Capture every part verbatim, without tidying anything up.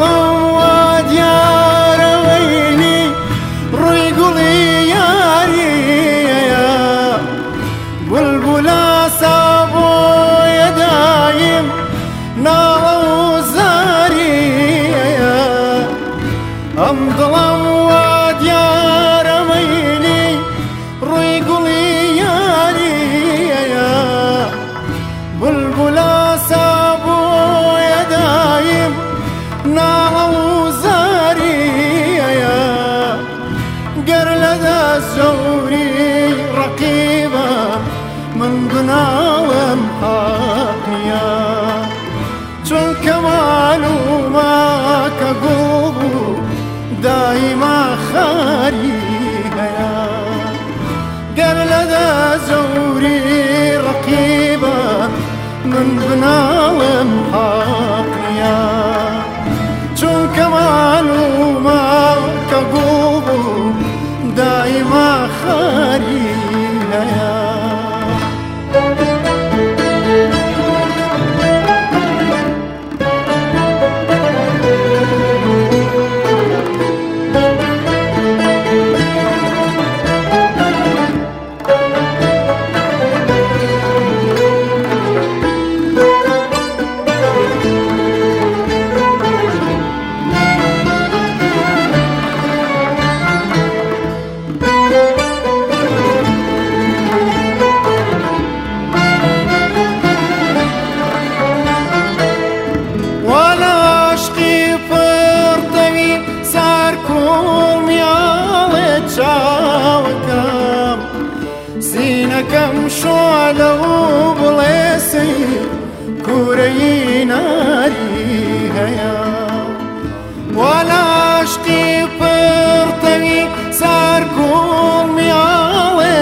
دڵم دیارەوەینی ڕووی گوڵی یاریەیە بولبولا سابۆیە دایم ناڵە و زاریەیە ئەم دڵم وا دیارەمەینی ڕووی گوڵی یاریەیە بولبولا سابۆیە دایم ناڵە و زاریەیە گەر لە دەستجەوری ڕەقیبە من بناڵم حەق نییە چونکە مالومەکە گوڵ بوو دایما خاری هەیە گەر لە دەستجەوری ڕەقیبە من بناڵم حەق نییە چونکە مالومەکە گوڵ بوو دایما خاری هەیە چاوەکەم سینەکەم شۆلە و بڵێسی کوورەی ناری هەیە وا لە عاشقی پڕتەوی سارکوڵ میاڵێ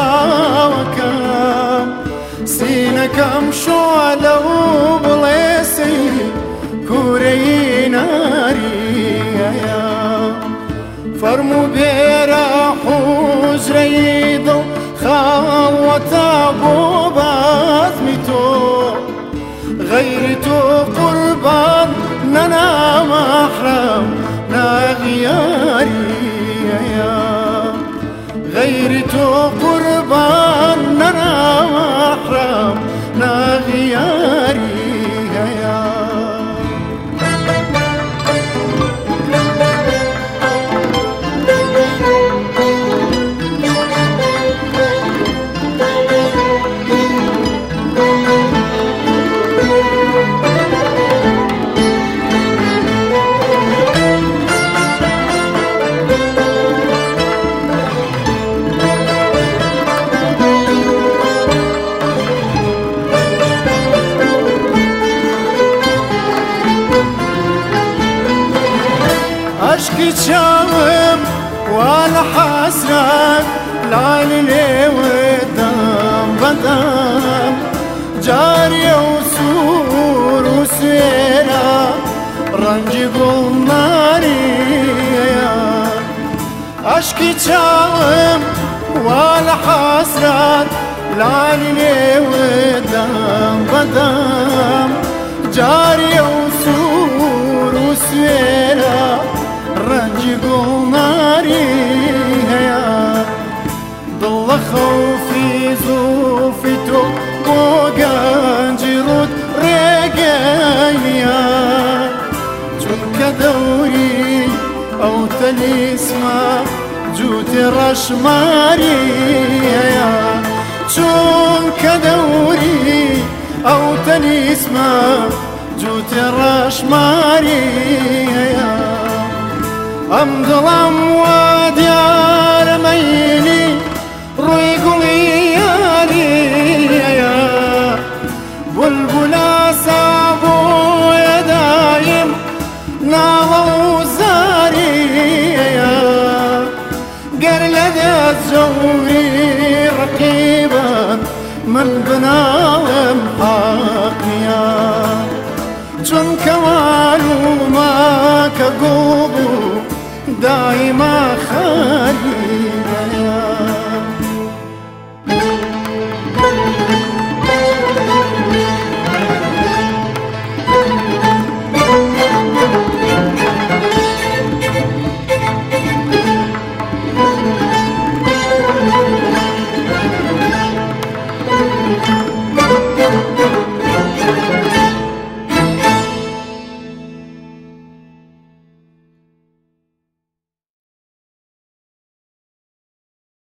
چاوەکەم سینەکەم شۆلە و بڵێسی کوورەی ناری هەیە فەرموو بێرە حوجرەی دڵ خاڵوەتە بۆ بەزمی تۆ غەیری تۆ قوربان نەنا مەحرەم ناغیاری هەیە غەیری تۆ قوربان نەنا مەحرەم ناغیاری هەیە عشقی چاوم وا لە حەسرەت لای لێوەدەم بەدەم جاریە و سوور و سوێرە ڕەنگی گوڵناریەیە عشقی چاوم وا لە حەسرەت لای لێوەدەم بەدەم جاریە و سوور و سوێرە ڕەنگی گوڵناری هەیە دڵ لە خەوفی زوڵفی تۆ بۆ گەنجی ڕوود ڕێگەی نییە چونکە دەوری ئەو تەلیسمە جووتێ ڕەشماری هەیە چونکە دەوری ئەو تەلیسمە جووتێ ڕەشماری هەیە ئەم دڵم وا دیارەمەینی ڕووی گوڵی یاریەیە بولبولا سابۆیە دایم ناڵە و زاریەیە گەر لە دەستجەوری ڕەقیبە من بناڵم حەق نییە چونکە مالومەکە گوڵ بوو دایما